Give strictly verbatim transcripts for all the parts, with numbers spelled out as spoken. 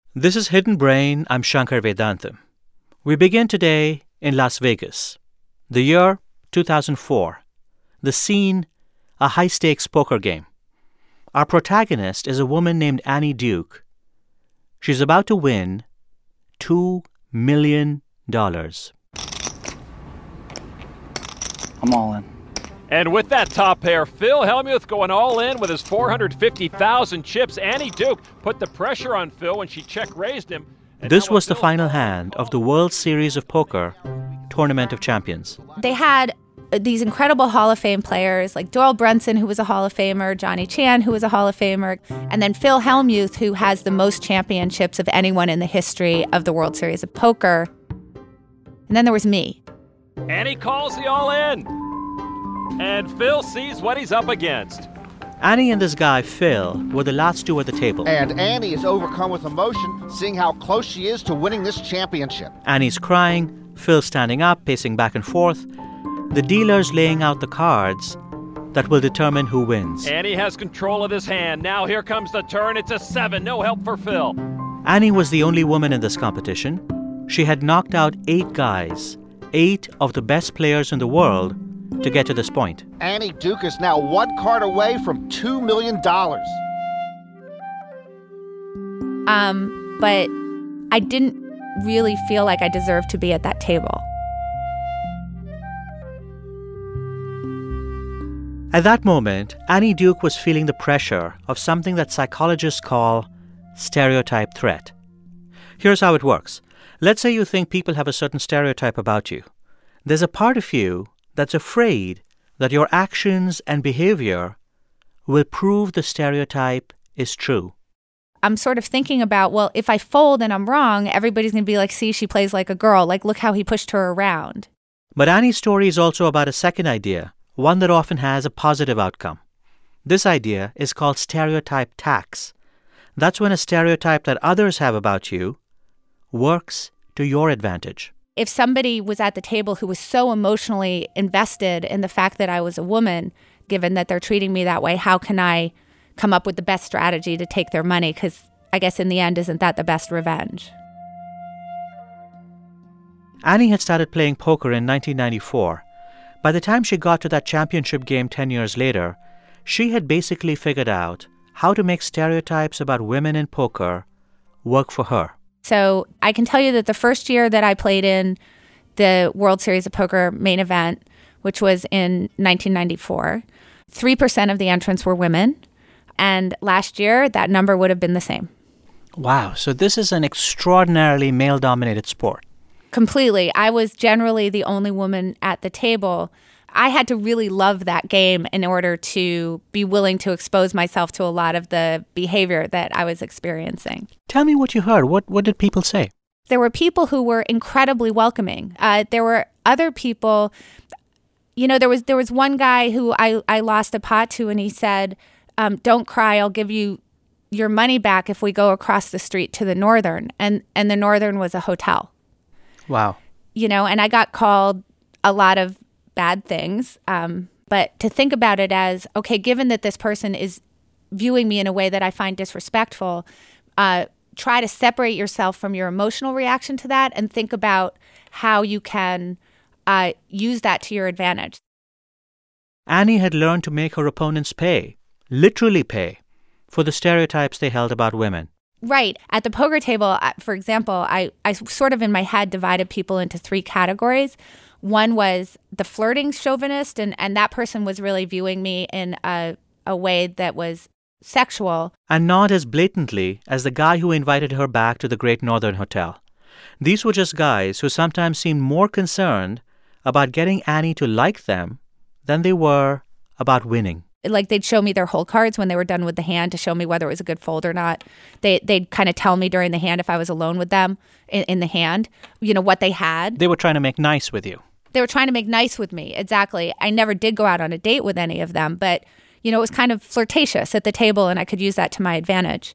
This is Hidden Brain. I'm Shankar Vedantam. We begin today in Las Vegas. The year, two thousand four. The scene, a high-stakes poker game. Our protagonist is a woman named Annie Duke. She's about to win two million dollars. I'm all in. And with that top pair, Phil Hellmuth going all in with his four hundred fifty thousand chips. Annie Duke put the pressure on Phil when she check-raised him. This was the final hand of the World Series of Poker Tournament of Champions. They had these incredible Hall of Fame players like Doyle Brunson, who was a Hall of Famer, Johnny Chan, who was a Hall of Famer, and then Phil Hellmuth, who has the most championships of anyone in the history of the World Series of Poker. And then there was me. Annie calls the all-in. And Phil sees what he's up against. Annie and this guy, Phil, were the last two at the table. And Annie is overcome with emotion, seeing how close she is to winning this championship. Annie's crying, Phil standing up, pacing back and forth. The dealer's laying out the cards that will determine who wins. Annie has control of this hand. Now here comes the turn. It's a seven. No help for Phil. Annie was the only woman in this competition. She had knocked out eight guys, eight of the best players in the world, to get to this point. Annie Duke is now one card away from two million dollars. Um, but I didn't really feel like I deserved to be at that table. At that moment, Annie Duke was feeling the pressure of something that psychologists call stereotype threat. Here's how it works. Let's say you think people have a certain stereotype about you. There's a part of you that's afraid that your actions and behavior will prove the stereotype is true. I'm sort of thinking about, well, if I fold and I'm wrong, everybody's going to be like, see, she plays like a girl. Like, look how he pushed her around. But Annie's story is also about a second idea, one that often has a positive outcome. This idea is called stereotype tax. That's when a stereotype that others have about you works to your advantage. If somebody was at the table who was so emotionally invested in the fact that I was a woman, given that they're treating me that way, how can I come up with the best strategy to take their money? Because I guess in the end, isn't that the best revenge? Annie had started playing poker in nineteen ninety-four. By the time she got to that championship game ten years later, she had basically figured out how to make stereotypes about women in poker work for her. So I can tell you that the first year that I played in the World Series of Poker main event, which was in nineteen ninety-four, three percent of the entrants were women. And last year, that number would have been the same. Wow. So this is an extraordinarily male-dominated sport. Completely. I was generally the only woman at the table. I had to really love that game in order to be willing to expose myself to a lot of the behavior that I was experiencing. Tell me what you heard. What what did people say? There were people who were incredibly welcoming. Uh, there were other people, you know, there was there was one guy who I, I lost a pot to, and he said, um, don't cry, I'll give you your money back if we go across the street to the Northern. And, and the Northern was a hotel. Wow. You know, and I got called a lot of bad things, um, but to think about it as, okay, given that this person is viewing me in a way that I find disrespectful, uh, try to separate yourself from your emotional reaction to that and think about how you can uh, use that to your advantage. Annie had learned to make her opponents pay, literally pay, for the stereotypes they held about women. Right. At the poker table, for example, I, I sort of in my head divided people into three categories. One was the flirting chauvinist, and, and that person was really viewing me in a, a way that was sexual. And not as blatantly as the guy who invited her back to the Great Northern Hotel. These were just guys who sometimes seemed more concerned about getting Annie to like them than they were about winning. Like, they'd show me their hole cards when they were done with the hand to show me whether it was a good fold or not. They, they'd kind of tell me during the hand if I was alone with them in, in the hand, you know, what they had. They were trying to make nice with you. They were trying to make nice with me, exactly. I never did go out on a date with any of them, but, you know, it was kind of flirtatious at the table, and I could use that to my advantage.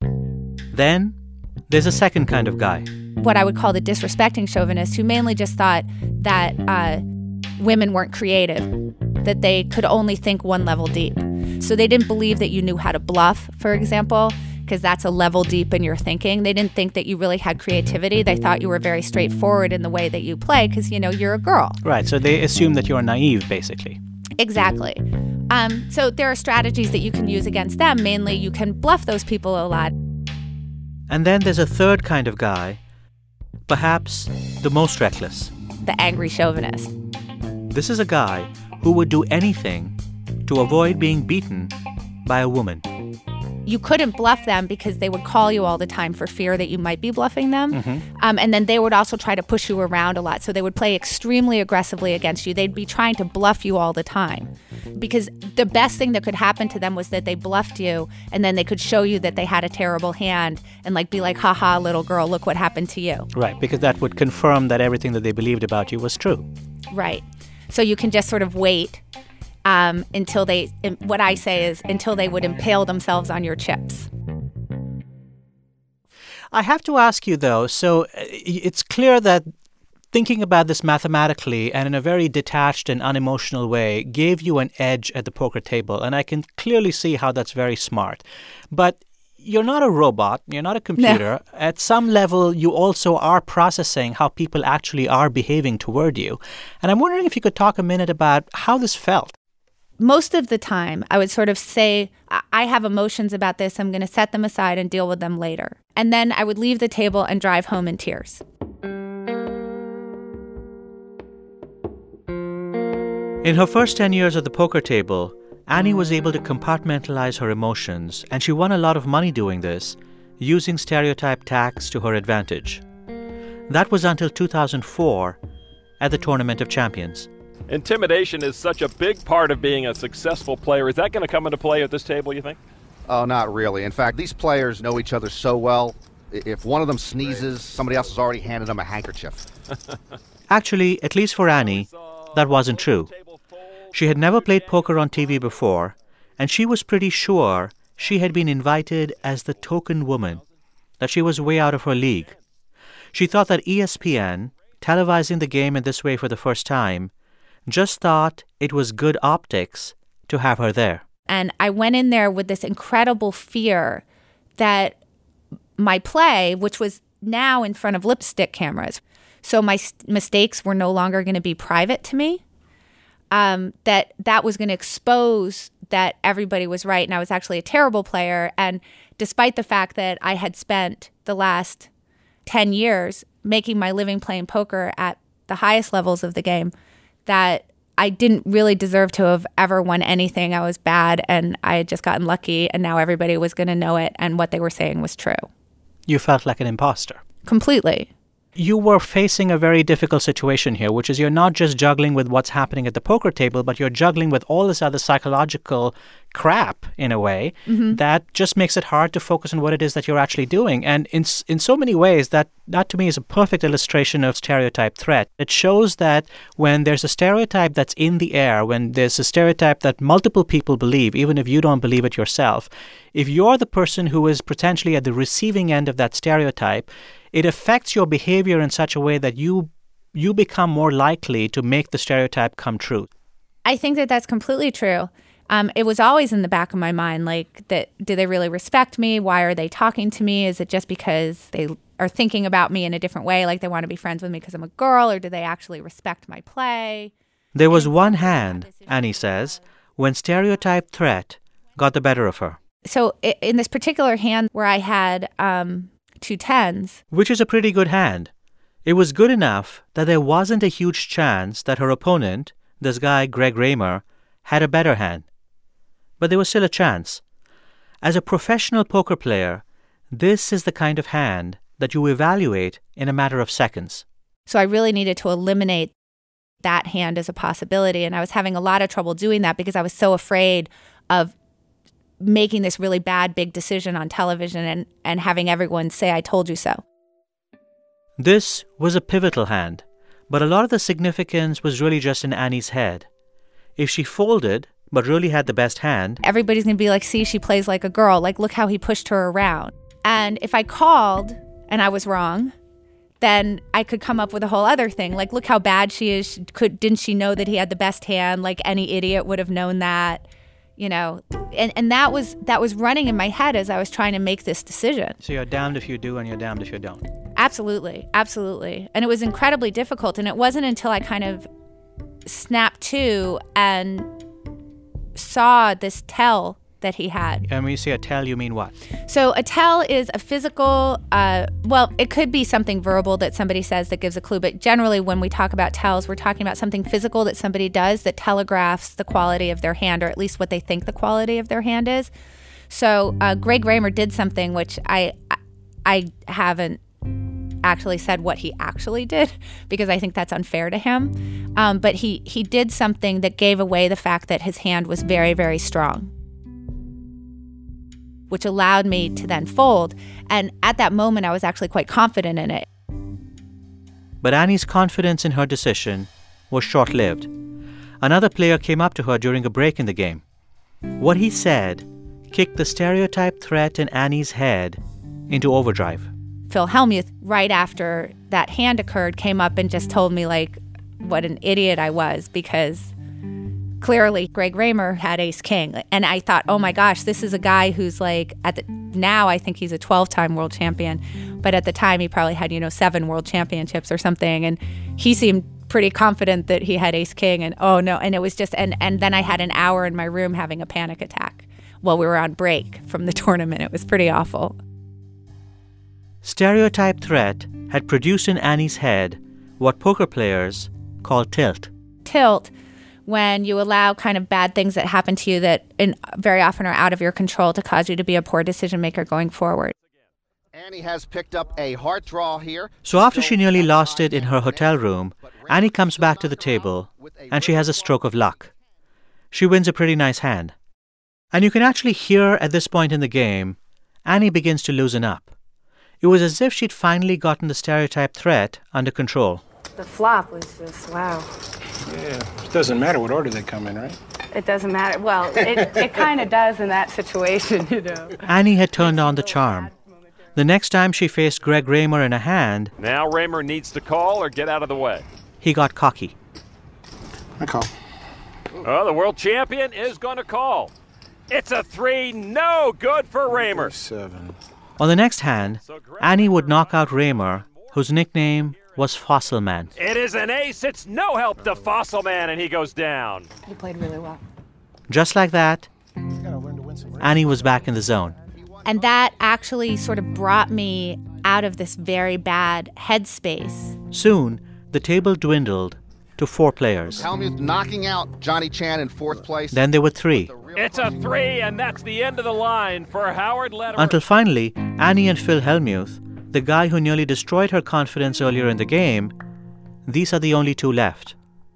Then there's a second kind of guy. What I would call the disrespecting chauvinist, who mainly just thought that uh, women weren't creative, that they could only think one level deep. So they didn't believe that you knew how to bluff, for example, because that's a level deep in your thinking. They didn't think that you really had creativity. They thought you were very straightforward in the way that you play because, you know, you're a girl. Right, so they assume that you're naive, basically. Exactly. Um, so there are strategies that you can use against them. Mainly, you can bluff those people a lot. And then there's a third kind of guy, perhaps the most reckless. The angry chauvinist. This is a guy who would do anything to avoid being beaten by a woman. You couldn't bluff them because they would call you all the time for fear that you might be bluffing them. Mm-hmm. Um, and then they would also try to push you around a lot. So they would play extremely aggressively against you. They'd be trying to bluff you all the time because the best thing that could happen to them was that they bluffed you and then they could show you that they had a terrible hand and like be like, ha ha, little girl, look what happened to you. Right, because that would confirm that everything that they believed about you was true. Right. So you can just sort of wait Um, until they, what I say is, until they would impale themselves on your chips. I have to ask you, though, so it's clear that thinking about this mathematically and in a very detached and unemotional way gave you an edge at the poker table, and I can clearly see how that's very smart. But you're not a robot. You're not a computer. No. At some level, you also are processing how people actually are behaving toward you. And I'm wondering if you could talk a minute about how this felt. Most of the time, I would sort of say, I have emotions about this. I'm going to set them aside and deal with them later. And then I would leave the table and drive home in tears. In her first ten years at the poker table, Annie was able to compartmentalize her emotions, and she won a lot of money doing this, using stereotype tax to her advantage. That was until two thousand four at the Tournament of Champions. Intimidation is such a big part of being a successful player. Is that going to come into play at this table, you think? Oh, not really. In fact, these players know each other so well. If one of them sneezes, somebody else has already handed them a handkerchief. Actually, at least for Annie, that wasn't true. She had never played poker on T V before, and she was pretty sure she had been invited as the token woman, that she was way out of her league. She thought that E S P N, televising the game in this way for the first time, just thought it was good optics to have her there. And I went in there with this incredible fear that my play, which was now in front of lipstick cameras, so my st- mistakes were no longer going to be private to me, um, that that was going to expose that everybody was right and I was actually a terrible player. And despite the fact that I had spent the last ten years making my living playing poker at the highest levels of the game, that I didn't really deserve to have ever won anything. I was bad and I had just gotten lucky and now everybody was going to know it and what they were saying was true. You felt like an imposter. Completely. You were facing a very difficult situation here, which is you're not just juggling with what's happening at the poker table, but you're juggling with all this other psychological crap, in a way, mm-hmm. that just makes it hard to focus on what it is that you're actually doing. And in in so many ways, that, that to me is a perfect illustration of stereotype threat. It shows that when there's a stereotype that's in the air, when there's a stereotype that multiple people believe, even if you don't believe it yourself, if you're the person who is potentially at the receiving end of that stereotype, it affects your behavior in such a way that you you become more likely to make the stereotype come true. I think that that's completely true. Um, it was always in the back of my mind, like, that, do they really respect me? Why are they talking to me? Is it just because they are thinking about me in a different way, like they want to be friends with me because I'm a girl, or do they actually respect my play? There was one hand, Annie says, when stereotype threat got the better of her. So in this particular hand where I had um, two tens. Which is a pretty good hand. It was good enough that there wasn't a huge chance that her opponent, this guy Greg Raymer, had a better hand. But there was still a chance. As a professional poker player, this is the kind of hand that you evaluate in a matter of seconds. So I really needed to eliminate that hand as a possibility, and I was having a lot of trouble doing that because I was so afraid of making this really bad big decision on television and, and having everyone say, I told you so. This was a pivotal hand, but a lot of the significance was really just in Annie's head. If she folded, but really had the best hand, everybody's going to be like, see, she plays like a girl. Like, look how he pushed her around. And if I called and I was wrong, then I could come up with a whole other thing. Like, look how bad she is. Could, didn't she know that he had the best hand? Like, any idiot would have known that. you know, and, and that was that was running in my head as I was trying to make this decision. So you're damned if you do and you're damned if you don't. Absolutely. Absolutely. And it was incredibly difficult. And it wasn't until I kind of snapped to and saw this tell that he had. And when you say a tell, you mean what? So a tell is a physical, uh, well, it could be something verbal that somebody says that gives a clue. But generally, when we talk about tells, we're talking about something physical that somebody does that telegraphs the quality of their hand, or at least what they think the quality of their hand is. So uh, Greg Raymer did something which I, I haven't actually said what he actually did, because I think that's unfair to him. Um, but he, he did something that gave away the fact that his hand was very, very strong, which allowed me to then fold. And at that moment, I was actually quite confident in it. But Annie's confidence in her decision was short-lived. Another player came up to her during a break in the game. What he said kicked the stereotype threat in Annie's head into overdrive. Phil Hellmuth, right after that hand occurred, came up and just told me, like, what an idiot I was, because clearly Greg Raymer had ace king. And I thought, oh my gosh, this is a guy who's like, at the, now I think he's a twelve-time world champion. But at the time, he probably had, you know, seven world championships or something. And he seemed pretty confident that he had ace king. And oh no, and it was just, and, and then I had an hour in my room having a panic attack while we were on break from the tournament. It was pretty awful. Stereotype threat had produced in Annie's head what poker players call tilt. Tilt, when you allow kind of bad things that happen to you that in, very often are out of your control to cause you to be a poor decision maker going forward. Annie has picked up a heart draw here. So after she nearly lost it in her hotel room, Annie comes back to the table and she has a stroke of luck. She wins a pretty nice hand. And you can actually hear at this point in the game, Annie begins to loosen up. It was as if she'd finally gotten the stereotype threat under control. The flop was just, wow. Yeah, it doesn't matter what order they come in, right? It doesn't matter. Well, it, it kind of does in that situation, you know. Annie had turned on the charm. The next time she faced Greg Raymer in a hand, Now Raymer needs to call or get out of the way. he got cocky. I call. Oh, the world champion is going to call. It's a three, no good for Raymer. Seven. On the next hand, Annie would knock out Raymer, whose nickname was Fossil Man. It is an ace. It's no help to Fossil Man, and he goes down. You played really well. Just like that, You gotta learn to win some races. Annie was back in the zone. And that actually sort of brought me out of this very bad headspace. Soon, the table dwindled to four players. Hellmuth knocking out Johnny Chan in fourth place. Then there were three. It's a three, and that's the end of the line for Howard Lederer. Until finally, Annie and Phil Hellmuth, the guy who nearly destroyed her confidence earlier in the game, these are the only two left.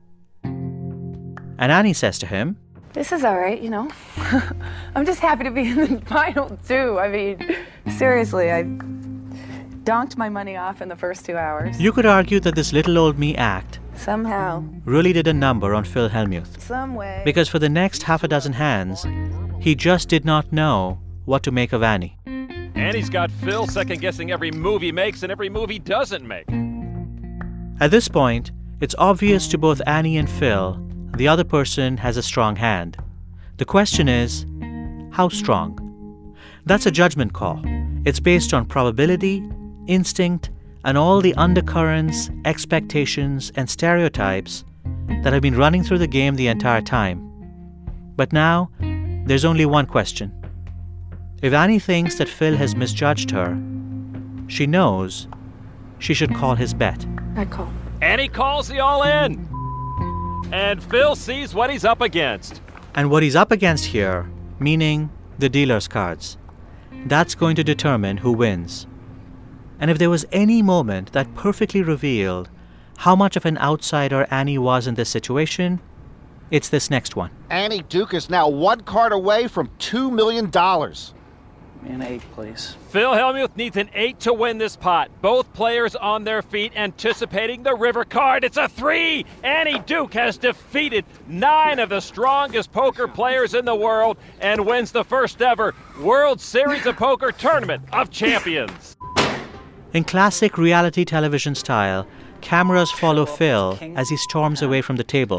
And Annie says to him, This is all right, you know. I'm just happy to be in the final two. I mean, seriously, I donked my money off in the first two hours. you could argue that this little old me act Somehow, really did a number on Phil Hellmuth. some way. Because for the next half a dozen hands, he just did not know what to make of Annie. And he's got Phil second-guessing every move he makes and every move he doesn't make. At this point, it's obvious to both Annie and Phil the other person has a strong hand. The question is, how strong? That's a judgment call. It's based on probability, instinct, and all the undercurrents, expectations, and stereotypes that have been running through the game the entire time. But now, there's only one question. If Annie thinks that Phil has misjudged her, she knows she should call his bet. I call. And he calls the all-in. And Phil sees what he's up against. And what he's up against here, meaning the dealer's cards, that's going to determine who wins. And if there was any moment that perfectly revealed how much of an outsider Annie was in this situation, it's this next one. Annie Duke is now one card away from two million dollars. An eight, please. Phil Hellmuth needs an eight to win this pot. Both players on their feet, anticipating the river card. It's a three! Annie Duke has defeated nine of the strongest poker players in the world and wins the first ever World Series of Poker Tournament of Champions. In classic reality television style, cameras follow Phil as he storms away from the table,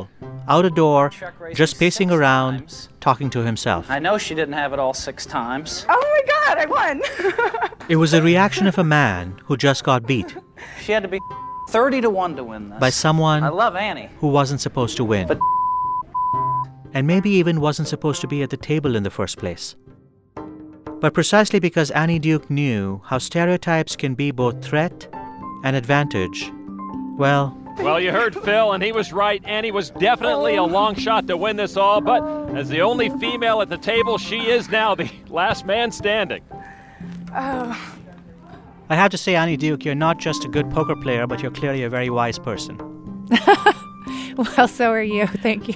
out a door, Check raising just pacing six around, times. talking to himself. I know she didn't have it all six times. Oh my God, I won. It was the reaction of a man who just got beat She had to be thirty to one to win this. by someone I love Annie. who wasn't supposed to win. But- And maybe even wasn't supposed to be at the table in the first place. But precisely because Annie Duke knew how stereotypes can be both threat and advantage, well, Well, you heard Phil, and he was right. Annie was definitely a long shot to win this all, but as the only female at the table, she is now the last man standing. Oh, I have to say, Annie Duke, you're not just a good poker player, but you're clearly a very wise person. Well, so are you. Thank you.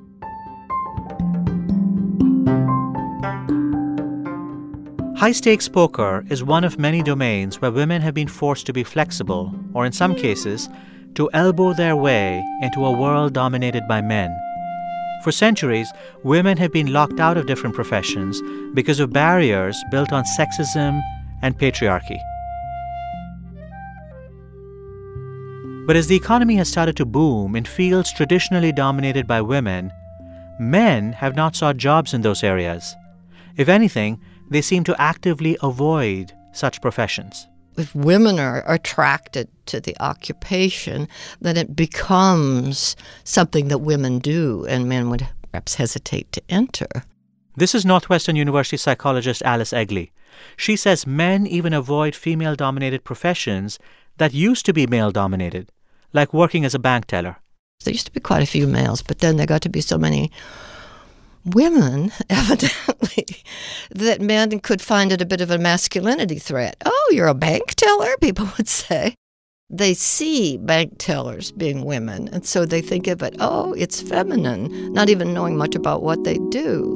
High-stakes poker is one of many domains where women have been forced to be flexible, or in some cases, to elbow their way into a world dominated by men. For centuries, women have been locked out of different professions because of barriers built on sexism and patriarchy. But as the economy has started to boom in fields traditionally dominated by women, men have not sought jobs in those areas. If anything, they seem to actively avoid such professions. If women are attracted to the occupation, then it becomes something that women do, and men would perhaps hesitate to enter. This is Northwestern University psychologist Alice Egley. She says men even avoid female-dominated professions that used to be male-dominated, like working as a bank teller. There used to be quite a few males, but then there got to be so many women, evidently, that men could find it a bit of a masculinity threat. Oh, you're a bank teller, people would say. They see bank tellers being women, and so they think of it, oh, it's feminine, not even knowing much about what they do.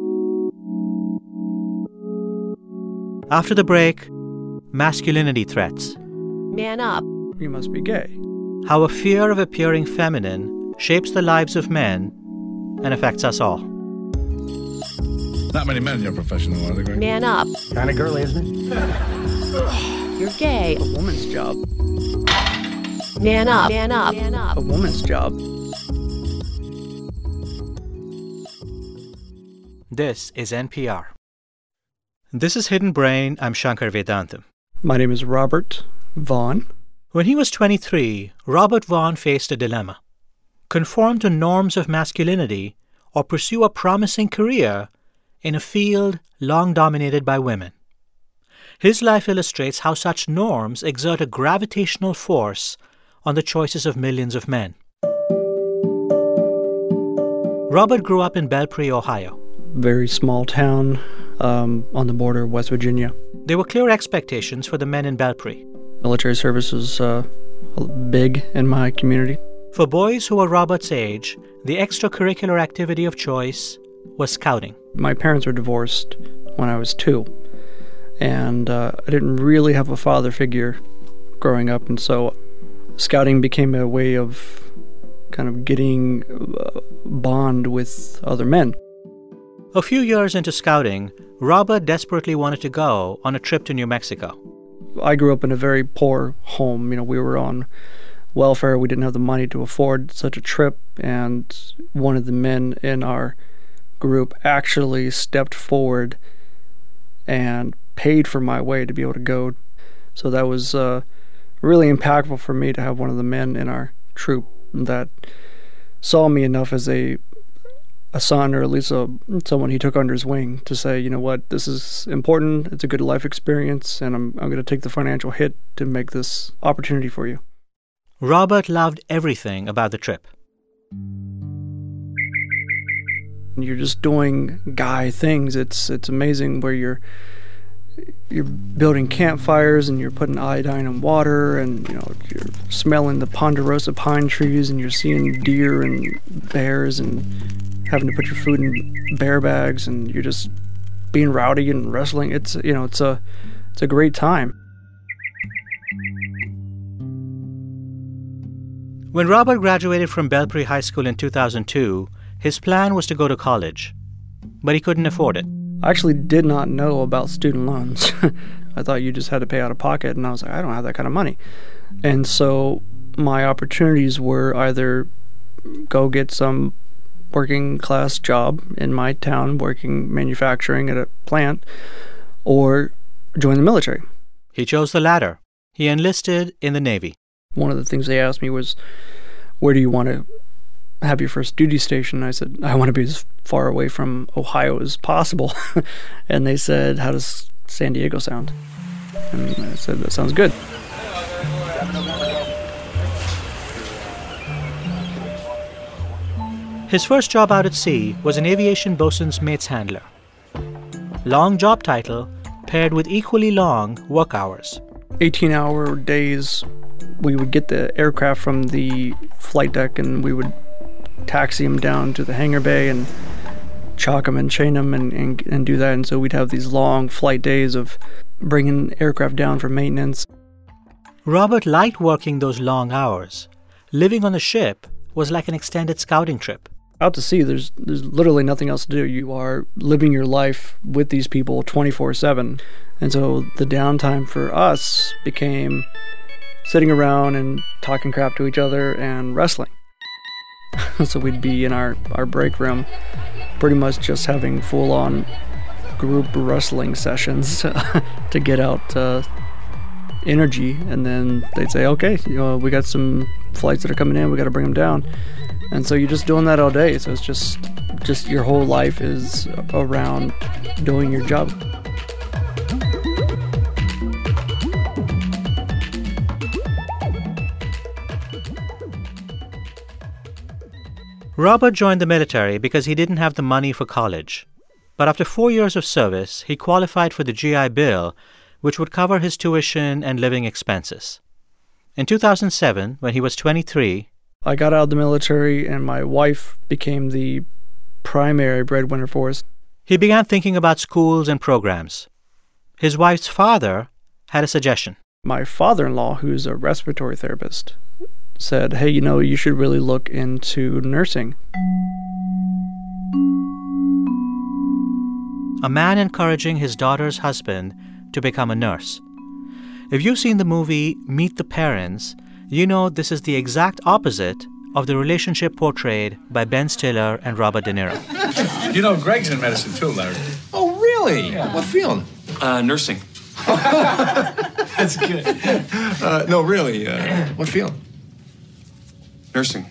After the break, masculinity threats. Man up. You must be gay. How a fear of appearing feminine shapes the lives of men and affects us all. Not many men in your profession, though, are there, Greg? Man up. Kind of girly, isn't it? You're gay. A woman's job. Man up. Man up. Man up. A woman's job. This is N P R. This is Hidden Brain. I'm Shankar Vedantam. My name is Robert Vaughn. When he was twenty-three, Robert Vaughn faced a dilemma: conform to norms of masculinity or pursue a promising career in a field long dominated by women. His life illustrates how such norms exert a gravitational force on the choices of millions of men. Robert grew up in Belpre, Ohio. Very small town um, on the border of West Virginia. There were clear expectations for the men in Belpre. Military service was uh, big in my community. For boys who were Robert's age, the extracurricular activity of choice was scouting. My parents were divorced when I was two, and uh, I didn't really have a father figure growing up, and so scouting became a way of kind of getting a bond with other men. A few years into scouting, Robert desperately wanted to go on a trip to New Mexico. I grew up in a very poor home. You know, we were on welfare. We didn't have the money to afford such a trip, and one of the men in our group actually stepped forward and paid for my way to be able to go. So that was uh, really impactful for me to have one of the men in our troop that saw me enough as a a son, or at least a, someone he took under his wing, to say, you know what, this is important, it's a good life experience, and I'm I'm going to take the financial hit to make this opportunity for you. Robert loved everything about the trip. You're just doing guy things. It's it's amazing where you're you're building campfires and you're putting iodine in water, and you know you're smelling the ponderosa pine trees, and you're seeing deer and bears and having to put your food in bear bags, and you're just being rowdy and wrestling. It's you know it's a it's a great time. When Robert graduated from Belpre High School in two thousand two, his plan was to go to college, but he couldn't afford it. I actually did not know about student loans. I thought you just had to pay out of pocket, and I was like, I don't have that kind of money. And so my opportunities were either go get some working class job in my town, working manufacturing at a plant, or join the military. He chose the latter. He enlisted in the Navy. One of the things they asked me was, where do you want to have your first duty station? I said, I want to be as far away from Ohio as possible. And they said, how does San Diego sound? And I said, that sounds good. His first job out at sea was an aviation bosun's mate's handler. Long job title paired with equally long work hours. eighteen-hour days. We would get the aircraft from the flight deck and we would taxi them down to the hangar bay and chalk them and chain them and, and, and do that. And so we'd have these long flight days of bringing aircraft down for maintenance. Robert liked working those long hours. Living on the ship was like an extended scouting trip. Out to sea, there's there's literally nothing else to do. You are living your life with these people twenty-four seven. And so the downtime for us became sitting around and talking crap to each other and wrestling. So we'd be in our, our break room pretty much just having full-on group wrestling sessions to get out uh, energy. And then they'd say, okay, you know, we got some flights that are coming in, we got to bring them down. And so you're just doing that all day. So it's just, just your whole life is around doing your job. Robert joined the military because he didn't have the money for college. But after four years of service, he qualified for the G I Bill, which would cover his tuition and living expenses. In two thousand seven, when he was twenty-three, I got out of the military and my wife became the primary breadwinner for us. He began thinking about schools and programs. His wife's father had a suggestion. My father-in-law, who's a respiratory therapist, said, hey, you know, you should really look into nursing. A man encouraging his daughter's husband to become a nurse. If you've seen the movie Meet the Parents, you know this is the exact opposite of the relationship portrayed by Ben Stiller and Robert De Niro. You know, Greg's in medicine too, Larry. Oh, really? Yeah. What field? Uh, nursing. That's good. Uh, no, really, uh, what field? Nursing.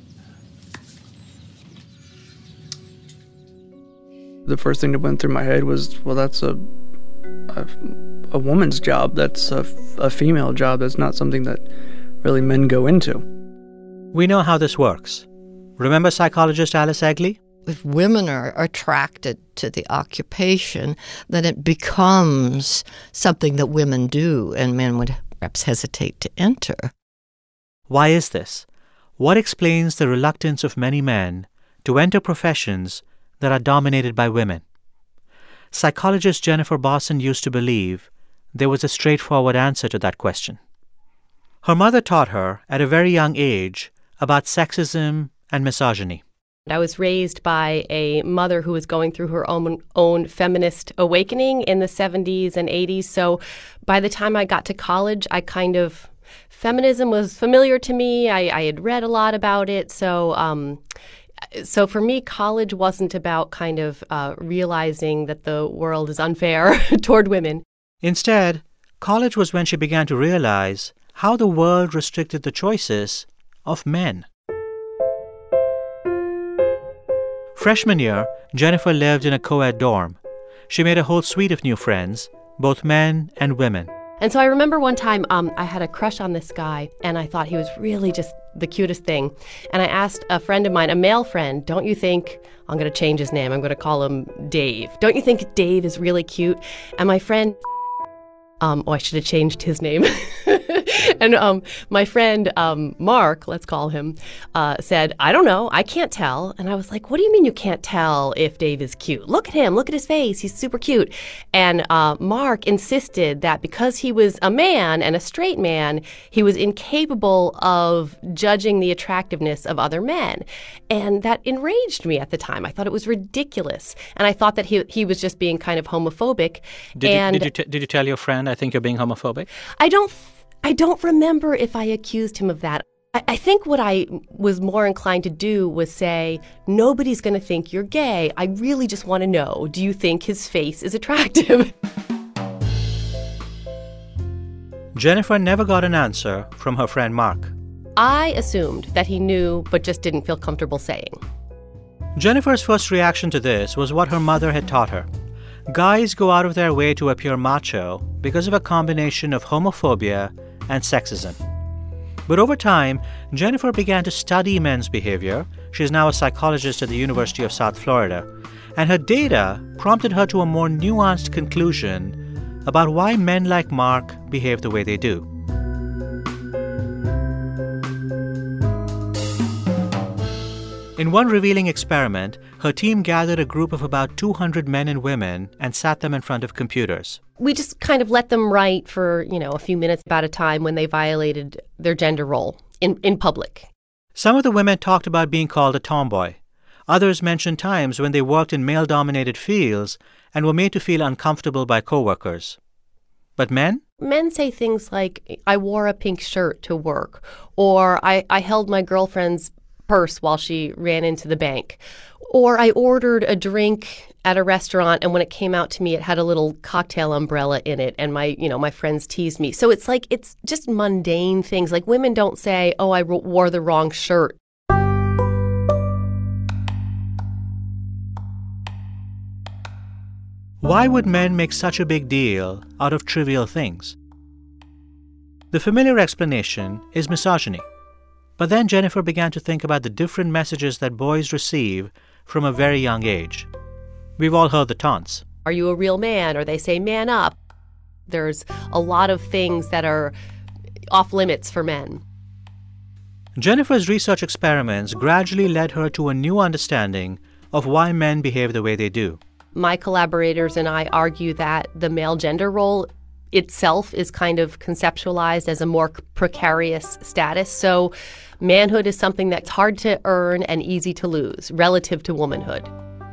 The first thing that went through my head was, well, that's a a, a woman's job. That's a, a female job. That's not something that really men go into. We know how this works. Remember psychologist Alice Egley? If women are attracted to the occupation, then it becomes something that women do, and men would perhaps hesitate to enter. Why is this? What explains the reluctance of many men to enter professions that are dominated by women? Psychologist Jennifer Bosson used to believe there was a straightforward answer to that question. Her mother taught her at a very young age about sexism and misogyny. I was raised by a mother who was going through her own, own feminist awakening in the seventies and eighties. So by the time I got to college, I kind of, feminism was familiar to me. I, I had read a lot about it. So um, so for me, college wasn't about kind of uh, realizing that the world is unfair toward women. Instead, college was when she began to realize how the world restricted the choices of men. Freshman year, Jennifer lived in a co-ed dorm. She made a whole suite of new friends, both men and women. And so I remember one time um, I had a crush on this guy, and I thought he was really just the cutest thing. And I asked a friend of mine, a male friend, don't you think, I'm going to change his name, I'm going to call him Dave. Don't you think Dave is really cute? And my friend, um, oh, I should have changed his name. And um, my friend, um, Mark, let's call him, uh, said, I don't know, I can't tell. And I was like, what do you mean you can't tell if Dave is cute? Look at him, look at his face, he's super cute. And uh, Mark insisted that because he was a man and a straight man, he was incapable of judging the attractiveness of other men. And that enraged me at the time. I thought it was ridiculous. And I thought that he he was just being kind of homophobic. Did, and you, did, you, t- did you tell your friend, I think you're being homophobic? I don't I don't remember if I accused him of that. I, I think what I was more inclined to do was say, nobody's going to think you're gay. I really just want to know, do you think his face is attractive? Jennifer never got an answer from her friend Mark. I assumed that he knew but just didn't feel comfortable saying. Jennifer's first reaction to this was what her mother had taught her. Guys go out of their way to appear macho because of a combination of homophobia and sexism. But over time, Jennifer began to study men's behavior. She's now a psychologist at the University of South Florida. And her data prompted her to a more nuanced conclusion about why men like Mark behave the way they do. In one revealing experiment, her team gathered a group of about two hundred men and women and sat them in front of computers. We just kind of let them write for, you know, a few minutes about a time when they violated their gender role in, in public. Some of the women talked about being called a tomboy. Others mentioned times when they worked in male-dominated fields and were made to feel uncomfortable by coworkers. But men? Men say things like, I wore a pink shirt to work, or I, I held my girlfriend's purse while she ran into the bank, or I ordered a drink at a restaurant and when it came out to me it had a little cocktail umbrella in it and my you know my friends teased me. So it's like it's just mundane things. Like women don't say, oh, I wore the wrong shirt. Why would men make such a big deal out of trivial things? The familiar explanation is misogyny. But then Jennifer began to think about the different messages that boys receive from a very young age. We've all heard the taunts. Are you a real man? Or they say, man up. There's a lot of things that are off limits for men. Jennifer's research experiments gradually led her to a new understanding of why men behave the way they do. My collaborators and I argue that the male gender role itself is kind of conceptualized as a more precarious status. So manhood is something that's hard to earn and easy to lose relative to womanhood.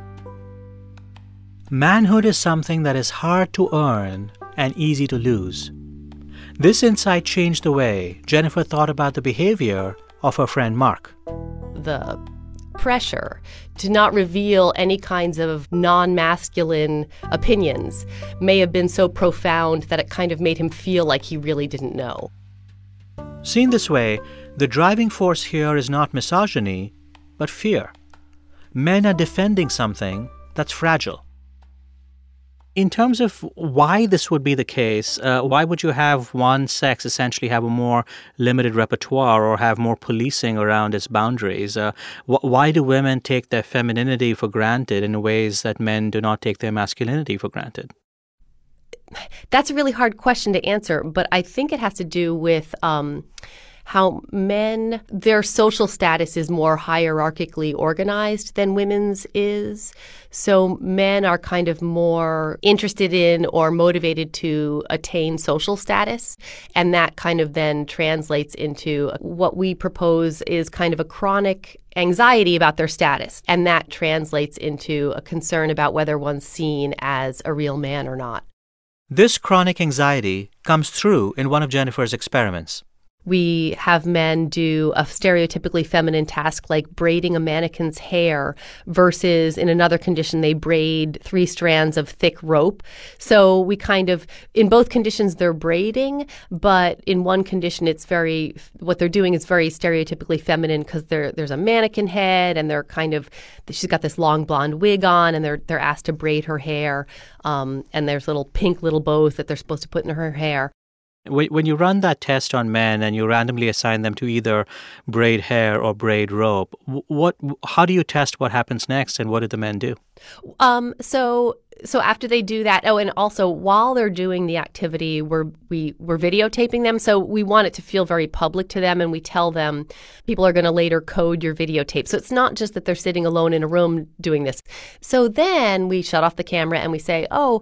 Manhood is something that is hard to earn and easy to lose. This insight changed the way Jennifer thought about the behavior of her friend Mark. The pressure to not reveal any kinds of non-masculine opinions may have been so profound that it kind of made him feel like he really didn't know. Seen this way, the driving force here is not misogyny, but fear. Men are defending something that's fragile. In terms of why this would be the case, uh, why would you have one sex essentially have a more limited repertoire or have more policing around its boundaries? Uh, wh- why do women take their femininity for granted in ways that men do not take their masculinity for granted? That's a really hard question to answer, but I think it has to do with um, how men, their social status is more hierarchically organized than women's is. So men are kind of more interested in or motivated to attain social status. And that kind of then translates into what we propose is kind of a chronic anxiety about their status. And that translates into a concern about whether one's seen as a real man or not. This chronic anxiety comes through in one of Jennifer's experiments. We have men do a stereotypically feminine task like braiding a mannequin's hair versus in another condition they braid three strands of thick rope. So we kind of, in both conditions they're braiding, but in one condition it's very, what they're doing is very stereotypically feminine because there's a mannequin head and they're kind of, she's got this long blonde wig on and they're they're asked to braid her hair um, and there's little pink little bows that they're supposed to put in her hair. When you run that test on men and you randomly assign them to either braid hair or braid rope, what? How do you test what happens next and what do the men do? Um, so so after they do that, oh, and also while they're doing the activity, we're, we, we're videotaping them. So we want it to feel very public to them and we tell them people are going to later code your videotape. So it's not just that they're sitting alone in a room doing this. So then we shut off the camera and we say, oh,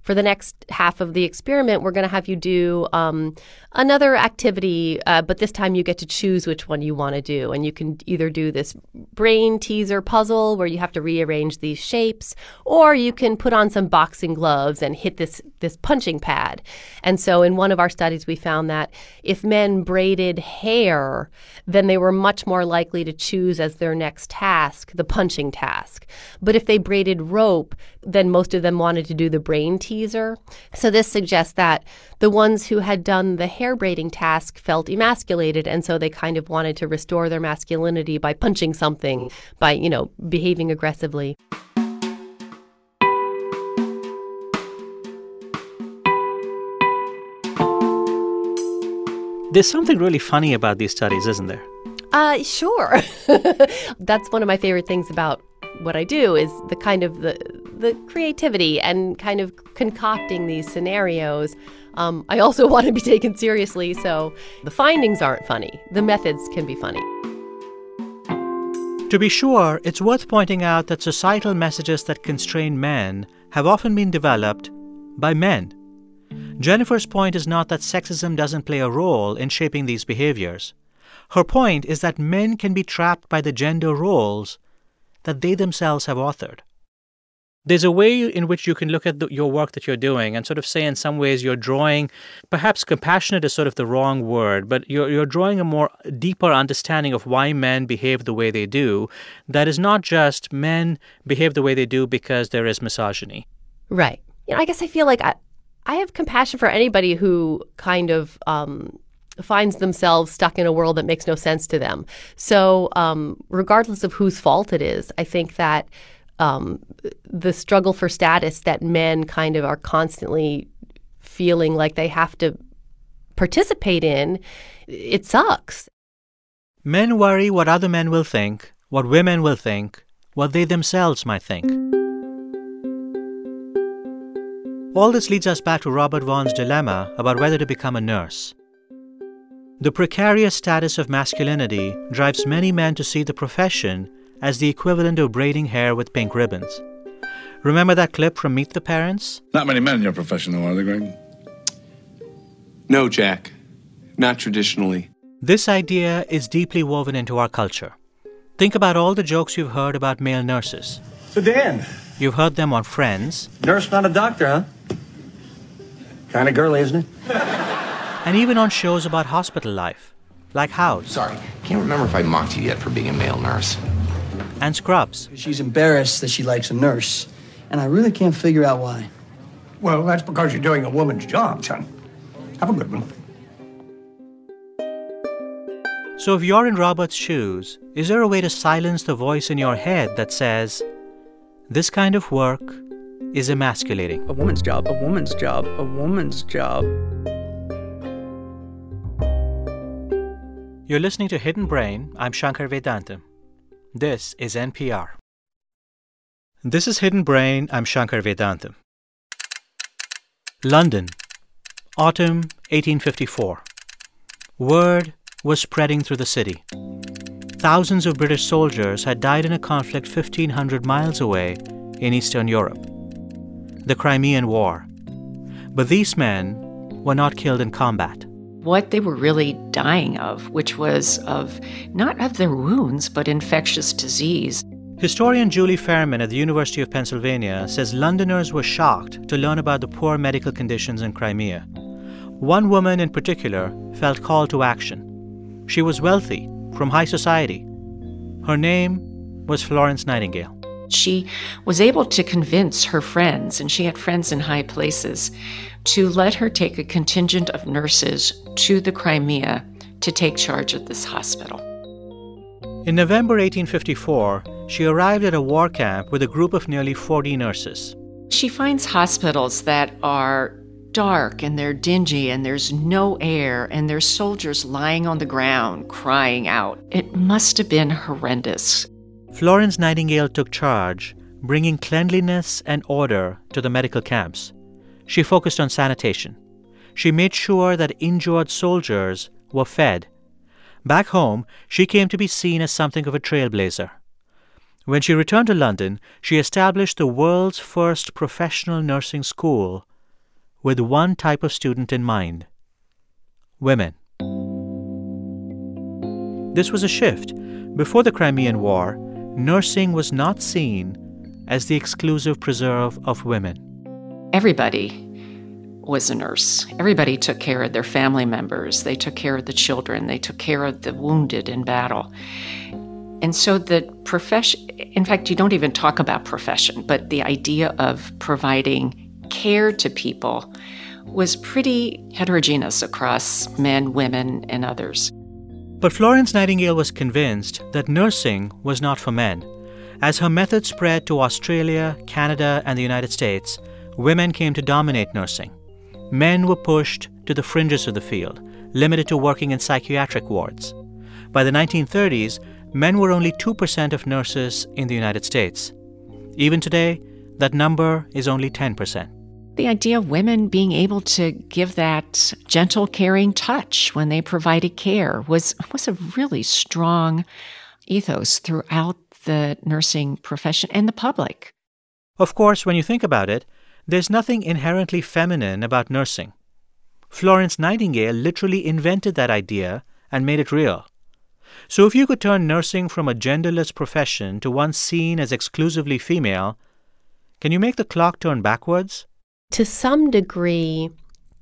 for the next half of the experiment, we're going to have you do um, another activity, uh, but this time you get to choose which one you want to do. And you can either do this brain teaser puzzle where you have to rearrange these shapes, or you can put on some boxing gloves and hit this, this punching pad. And so in one of our studies, we found that if men braided hair, then they were much more likely to choose as their next task the punching task. But if they braided rope, then most of them wanted to do the brain teaser. So this suggests that the ones who had done the hair braiding task felt emasculated, and so they kind of wanted to restore their masculinity by punching something, by, you know, behaving aggressively. There's something really funny about these studies, isn't there? Uh, sure. That's one of my favorite things about what I do, is the kind of the the creativity and kind of concocting these scenarios. Um, I also want to be taken seriously, so the findings aren't funny. The methods can be funny. To be sure, it's worth pointing out that societal messages that constrain men have often been developed by men. Jennifer's point is not that sexism doesn't play a role in shaping these behaviors. Her point is that men can be trapped by the gender roles that they themselves have authored. There's a way in which you can look at the, your work that you're doing and sort of say in some ways you're drawing, perhaps compassionate is sort of the wrong word, but you're, you're drawing a more deeper understanding of why men behave the way they do. That is not just men behave the way they do because there is misogyny. Right. You know, I guess I feel like I, I have compassion for anybody who kind of um, finds themselves stuck in a world that makes no sense to them. So um, regardless of whose fault it is, I think that um, the struggle for status that men kind of are constantly feeling like they have to participate in, it sucks. Men worry what other men will think, what women will think, what they themselves might think. All this leads us back to Robert Vaughan's dilemma about whether to become a nurse. The precarious status of masculinity drives many men to see the profession as the equivalent of braiding hair with pink ribbons. Remember that clip from Meet the Parents? Not many men in your profession, though, are there, Greg? No, Jack. Not traditionally. This idea is deeply woven into our culture. Think about all the jokes you've heard about male nurses. So, Dan. You've heard them on Friends. Nurse, not a doctor, huh? Kind of girly, isn't it? And even on shows about hospital life, like House. Sorry, can't remember if I mocked you yet for being a male nurse. And Scrubs. She's embarrassed that she likes a nurse, and I really can't figure out why. Well, that's because you're doing a woman's job, son. Have a good one. So if you're in Robert's shoes, is there a way to silence the voice in your head that says, this kind of work is emasculating? A woman's job, a woman's job, a woman's job. You're listening to Hidden Brain. I'm Shankar Vedantam. This is N P R. This is Hidden Brain. I'm Shankar Vedantam. London, autumn eighteen fifty-four. Word was spreading through the city. Thousands of British soldiers had died in a conflict fifteen hundred miles away in Eastern Europe, the Crimean War. But these men were not killed in combat. What they were really dying of, which was of not of their wounds, but infectious disease. Historian Julie Fairman at the University of Pennsylvania says Londoners were shocked to learn about the poor medical conditions in Crimea. One woman in particular felt called to action. She was wealthy, from high society. Her name was Florence Nightingale. She was able to convince her friends, and she had friends in high places, to let her take a contingent of nurses to the Crimea to take charge of this hospital. In November eighteen fifty-four, she arrived at a war camp with a group of nearly forty nurses. She finds hospitals that are dark and they're dingy and there's no air and there's soldiers lying on the ground crying out. It must have been horrendous. Florence Nightingale took charge, bringing cleanliness and order to the medical camps. She focused on sanitation. She made sure that injured soldiers were fed. Back home, she came to be seen as something of a trailblazer. When she returned to London, she established the world's first professional nursing school with one type of student in mind: women. This was a shift. Before the Crimean War, nursing was not seen as the exclusive preserve of women. Everybody was a nurse. Everybody took care of their family members. They took care of the children. They took care of the wounded in battle. And so the profession, in fact, you don't even talk about profession, but the idea of providing care to people was pretty heterogeneous across men, women, and others. But Florence Nightingale was convinced that nursing was not for men. As her method spread to Australia, Canada, and the United States, women came to dominate nursing. Men were pushed to the fringes of the field, limited to working in psychiatric wards. By the nineteen thirties, men were only two percent of nurses in the United States. Even today, that number is only ten percent. The idea of women being able to give that gentle, caring touch when they provided care was, was a really strong ethos throughout the nursing profession and the public. Of course, when you think about it, there's nothing inherently feminine about nursing. Florence Nightingale literally invented that idea and made it real. So if you could turn nursing from a genderless profession to one seen as exclusively female, can you make the clock turn backwards? To some degree,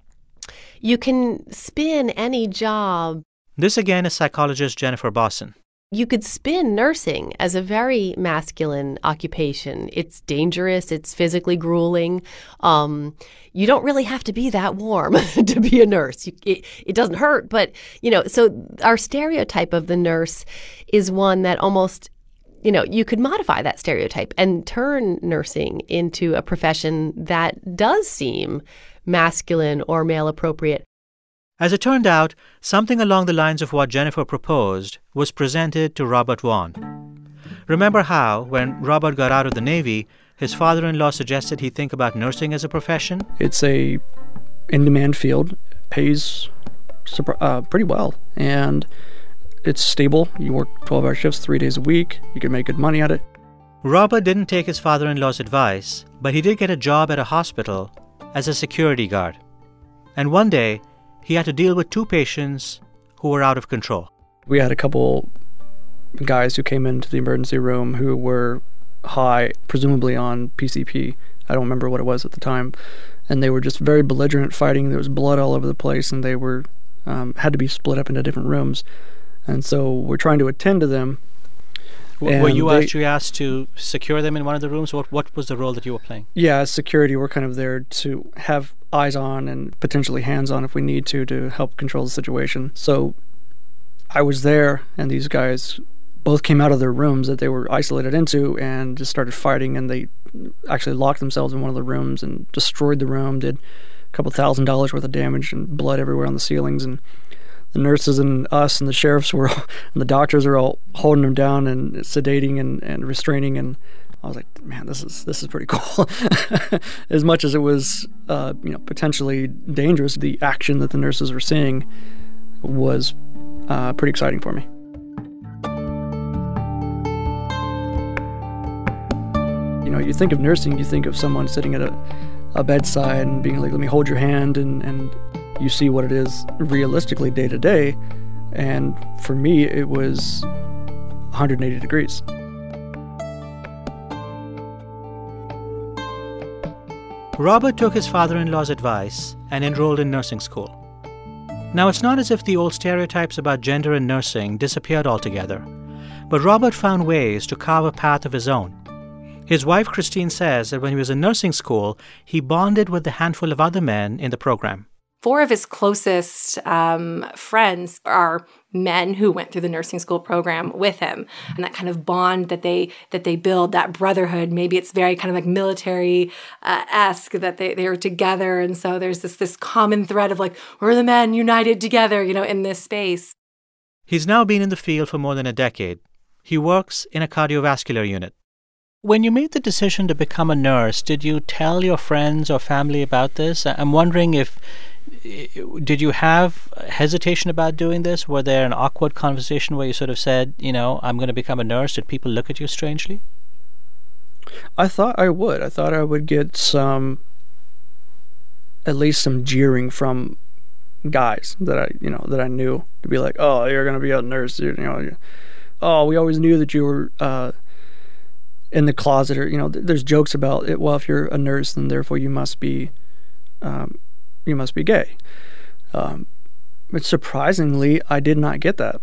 you can spin any job. This again is psychologist Jennifer Bosson. You could spin nursing as a very masculine occupation. It's dangerous. It's physically grueling. Um, you don't really have to be that warm to be a nurse. You, it, it doesn't hurt, but, you know, so our stereotype of the nurse is one that almost, you know, you could modify that stereotype and turn nursing into a profession that does seem masculine or male appropriate. As it turned out, something along the lines of what Jennifer proposed was presented to Robert Vaughn. Remember how, when Robert got out of the Navy, his father-in-law suggested he think about nursing as a profession? It's a in-demand field, pays uh, pretty well, and it's stable. You work twelve-hour shifts three days a week. You can make good money at it. Robert didn't take his father-in-law's advice, but he did get a job at a hospital as a security guard. And one day, he had to deal with two patients who were out of control. We had a couple guys who came into the emergency room who were high, presumably on P C P. I don't remember what it was at the time. And they were just very belligerent, fighting. There was blood all over the place, and they were um, had to be split up into different rooms. And so we're trying to attend to them. W- were you they, actually asked to secure them in one of the rooms? What, what was the role that you were playing? Yeah, as security, we're kind of there to have eyes on and potentially hands on if we need to, to help control the situation. So I was there, and these guys both came out of their rooms that they were isolated into and just started fighting, and they actually locked themselves in one of the rooms and destroyed the room, did a couple thousand dollars worth of damage and blood everywhere on the ceilings. And the nurses and us and the sheriffs were, and the doctors were all holding them down and sedating and, and restraining. And I was like, man, this is this is pretty cool. As much as it was, uh, you know, potentially dangerous, the action that the nurses were seeing was uh, pretty exciting for me. You know, you think of nursing, you think of someone sitting at a, a bedside and being like, let me hold your hand, and, and you see what it is realistically day to day. And for me, it was one hundred eighty degrees. Robert took his father-in-law's advice and enrolled in nursing school. Now, it's not as if the old stereotypes about gender in nursing disappeared altogether, but Robert found ways to carve a path of his own. His wife, Christine, says that when he was in nursing school, he bonded with a handful of other men in the program. Four of his closest um, friends are men who went through the nursing school program with him, and that kind of bond that they that they build, that brotherhood. Maybe it's very kind of like military-esque uh, that they, they are together, and so there's this this common thread of like, we're the men united together, you know, in this space. He's now been in the field for more than a decade. He works in a cardiovascular unit. When you made the decision to become a nurse, did you tell your friends or family about this? I'm wondering if, did you have hesitation about doing this? Were there an awkward conversation where you sort of said, you know, I'm going to become a nurse? Did people look at you strangely? I thought I would. I thought I would get some at least some jeering from guys that I, you know, that I knew, to be like, oh, you're going to be a nurse, you know, oh, we always knew that you were uh, in the closet, or, you know, th- there's jokes about it. Well, if you're a nurse, then therefore you must be, um, you must be gay. Um, but surprisingly, I did not get that.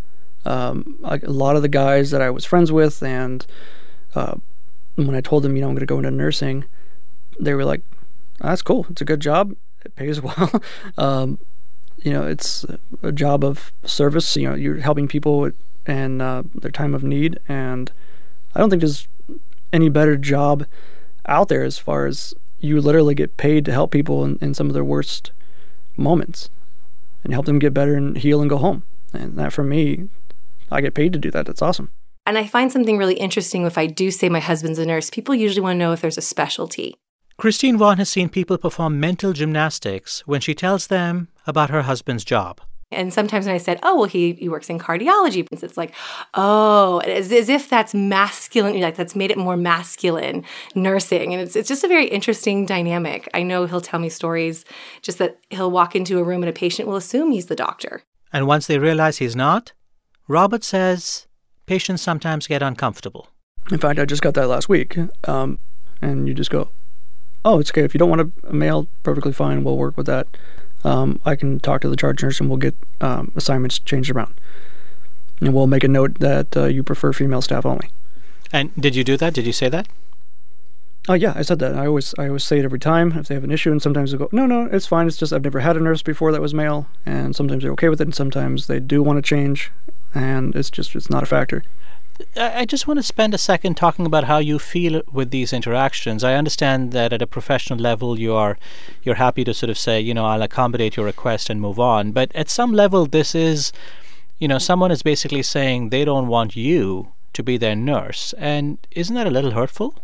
Um, like a lot of the guys that I was friends with, and uh, when I told them, you know, I'm going to go into nursing, they were like, oh, that's cool. It's a good job. It pays well. um, you know, it's a job of service. You know, you're helping people in uh, their time of need, and I don't think there's any better job out there as far as you literally get paid to help people in, in some of their worst moments and help them get better and heal and go home. And that, for me, I get paid to do that. That's awesome. And I find something really interesting if I do say my husband's a nurse. People usually want to know if there's a specialty. Christine Vaughn has seen people perform mental gymnastics when she tells them about her husband's job. And sometimes when I said, oh, well, he, he works in cardiology, it's like, oh, as, as if that's masculine, like that's made it more masculine, nursing. And it's, it's just a very interesting dynamic. I know he'll tell me stories just that he'll walk into a room and a patient will assume he's the doctor. And once they realize he's not, Robert says patients sometimes get uncomfortable. In fact, I just got that last week. Um, and you just go, oh, it's okay. If you don't want a, a male, perfectly fine. We'll work with that. Um, I can talk to the charge nurse and we'll get um, assignments changed around. And we'll make a note that uh, you prefer female staff only. And did you do that? Did you say that? Oh, yeah, I said that. I always I always say it every time if they have an issue, and sometimes they go, no, no, it's fine. It's just I've never had a nurse before that was male, and sometimes they're okay with it, and sometimes they do want to change, and it's just it's not a factor. I just want to spend a second talking about how you feel with these interactions. I understand that at a professional level you are you're happy to sort of say, you know, I'll accommodate your request and move on. But at some level this is, you know, someone is basically saying they don't want you to be their nurse. And isn't that a little hurtful?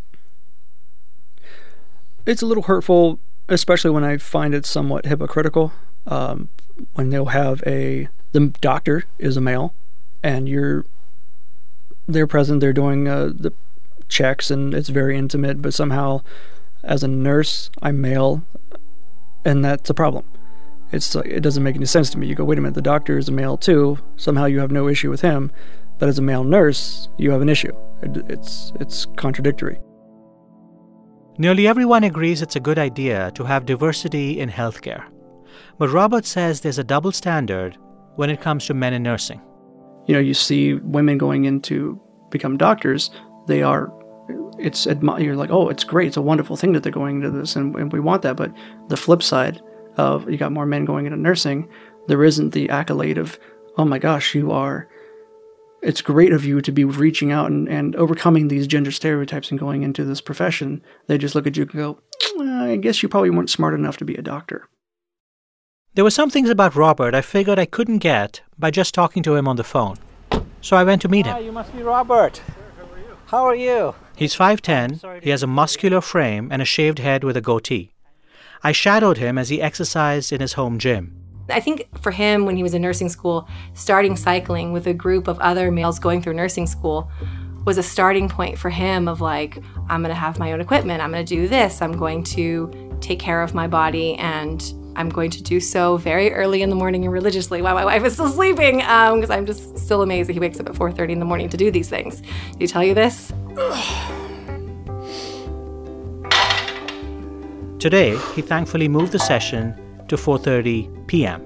It's a little hurtful, especially when I find it somewhat hypocritical. Um, when they'll have a, the doctor is a male and you're they're present, they're doing uh, the checks, and it's very intimate, but somehow as a nurse, I'm male, and that's a problem. It's like, it doesn't make any sense to me. You go, wait a minute, the doctor is a male too, somehow you have no issue with him, but as a male nurse, you have an issue. It, it's, it's contradictory. Nearly everyone agrees it's a good idea to have diversity in healthcare. But Robert says there's a double standard when it comes to men in nursing. You know, you see women going in to become doctors, they are, it's, you're like, oh, it's great, it's a wonderful thing that they're going into this, and, and we want that. But the flip side of, you got more men going into nursing, there isn't the accolade of, oh my gosh, you are, it's great of you to be reaching out and, and overcoming these gender stereotypes and going into this profession. They just look at you and go, well, I guess you probably weren't smart enough to be a doctor. There were some things about Robert I figured I couldn't get by just talking to him on the phone. So I went to meet him. Hi, you must be Robert. How are you? He's five ten, he has a muscular frame and a shaved head with a goatee. I shadowed him as he exercised in his home gym. I think for him, when he was in nursing school, starting cycling with a group of other males going through nursing school was a starting point for him of like, I'm going to have my own equipment, I'm going to do this, I'm going to take care of my body, and I'm going to do so very early in the morning and religiously while my wife is still sleeping, because um, I'm just still amazed that he wakes up at four thirty in the morning to do these things. Did he tell you this? Today, he thankfully moved the session to four thirty p.m.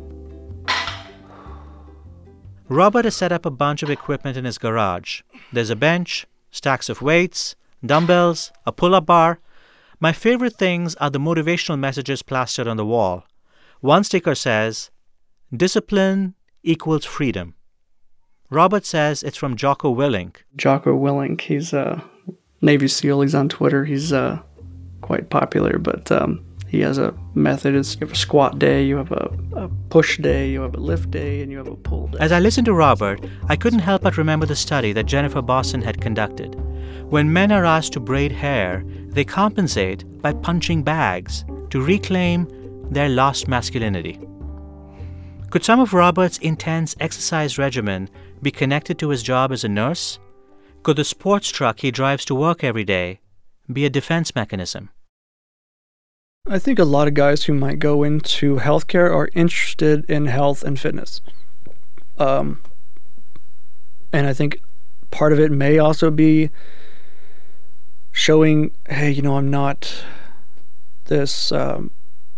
Robert has set up a bunch of equipment in his garage. There's a bench, stacks of weights, dumbbells, a pull-up bar. My favorite things are the motivational messages plastered on the wall. One sticker says, discipline equals freedom. Robert says it's from Jocko Willink. Jocko Willink, he's a Navy SEAL. He's on Twitter. He's uh, quite popular, but um, he has a method. It's, you have a squat day, you have a, a push day, you have a lift day, and you have a pull day. As I listened to Robert, I couldn't help but remember the study that Jennifer Bosson had conducted. When men are asked to braid hair, they compensate by punching bags to reclaim their lost masculinity. Could some of Robert's intense exercise regimen be connected to his job as a nurse? Could the sports truck he drives to work every day be a defense mechanism? I think a lot of guys who might go into healthcare are interested in health and fitness. Um, and I think part of it may also be showing, hey, you know, I'm not this, um,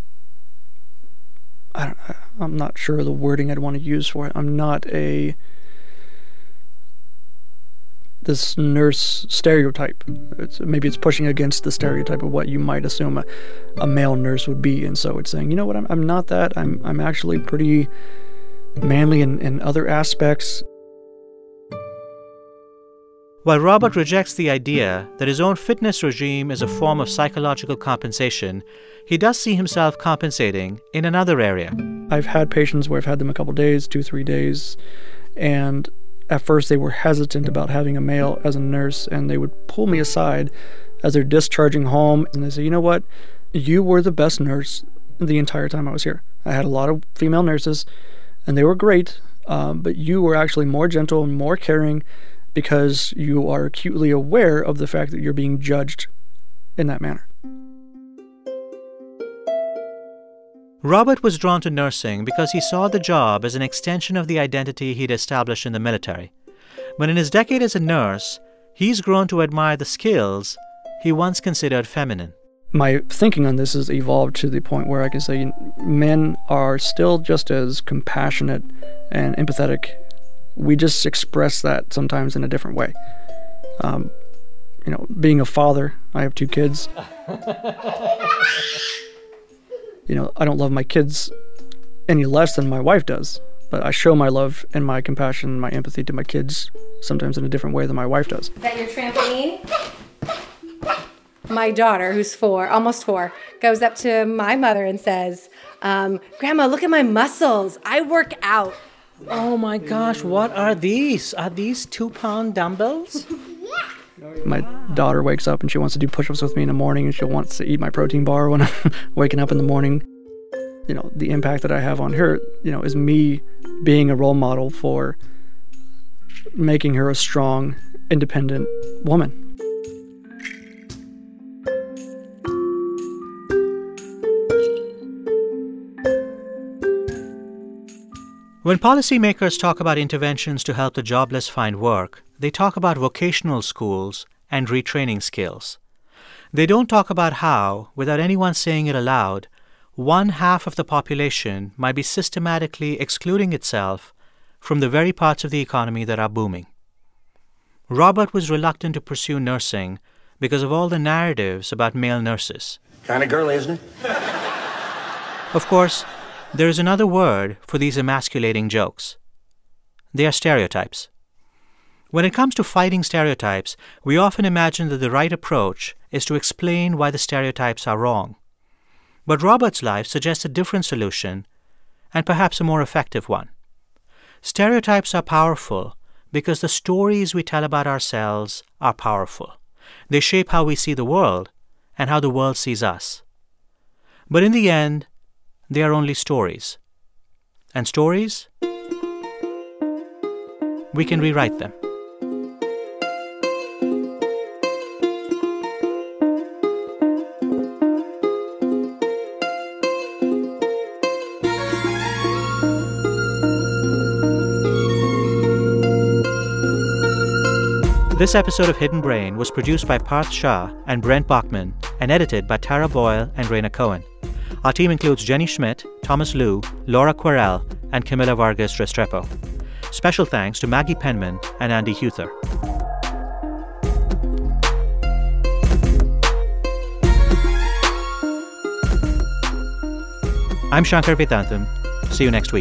I don't, I'm not sure the wording I'd want to use for it. I'm not a, this nurse stereotype. It's, maybe it's pushing against the stereotype of what you might assume a, a male nurse would be. And so it's saying, you know what, I'm, I'm not that. I'm, I'm actually pretty manly in, in other aspects. While Robert rejects the idea that his own fitness regime is a form of psychological compensation, he does see himself compensating in another area. I've had patients where I've had them a couple days, two, three days, and at first they were hesitant about having a male as a nurse, and they would pull me aside as they're discharging home, and they say, you know what, you were the best nurse the entire time I was here. I had a lot of female nurses, and they were great, um, but you were actually more gentle and more caring because you are acutely aware of the fact that you're being judged in that manner. Robert was drawn to nursing because he saw the job as an extension of the identity he'd established in the military. But in his decade as a nurse, he's grown to admire the skills he once considered feminine. My thinking on this has evolved to the point where I can say men are still just as compassionate and empathetic. We just express that sometimes in a different way. Um, you know, being a father, I have two kids. You know, I don't love my kids any less than my wife does, but I show my love and my compassion and my empathy to my kids sometimes in a different way than my wife does. Is that your trampoline? My daughter, who's four, almost four, goes up to my mother and says, um, Grandma, look at my muscles. I work out. Oh my gosh, what are these? Are these two-pound dumbbells? My daughter wakes up and she wants to do push-ups with me in the morning, and she wants to eat my protein bar when I'm waking up in the morning. You know, the impact that I have on her, you know, is me being a role model for making her a strong, independent woman. When policymakers talk about interventions to help the jobless find work, they talk about vocational schools and retraining skills. They don't talk about how, without anyone saying it aloud, one half of the population might be systematically excluding itself from the very parts of the economy that are booming. Robert was reluctant to pursue nursing because of all the narratives about male nurses. Kind of girly, isn't it? Of course, there is another word for these emasculating jokes. They are stereotypes. When it comes to fighting stereotypes, we often imagine that the right approach is to explain why the stereotypes are wrong. But Robert's life suggests a different solution, and perhaps a more effective one. Stereotypes are powerful because the stories we tell about ourselves are powerful. They shape how we see the world and how the world sees us. But in the end, they are only stories. And stories, we can rewrite them. This episode of Hidden Brain was produced by Parth Shah and Brent Bachman and edited by Tara Boyle and Raina Cohen. Our team includes Jenny Schmidt, Thomas Liu, Laura Querel, and Camila Vargas Restrepo. Special thanks to Maggie Penman and Andy Huther. I'm Shankar Vedantam. See you next week.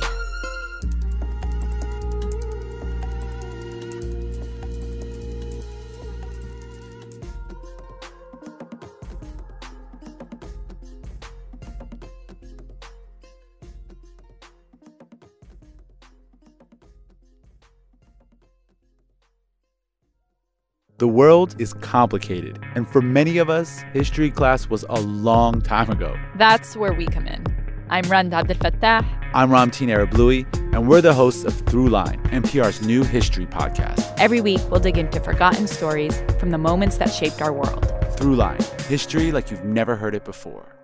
The world is complicated, and for many of us, history class was a long time ago. That's where we come in. I'm Rand Abdelfattah. I'm Ramteen Arablouei, and we're the hosts of Throughline, N P R's new history podcast. Every week, we'll dig into forgotten stories from the moments that shaped our world. Throughline, history like you've never heard it before.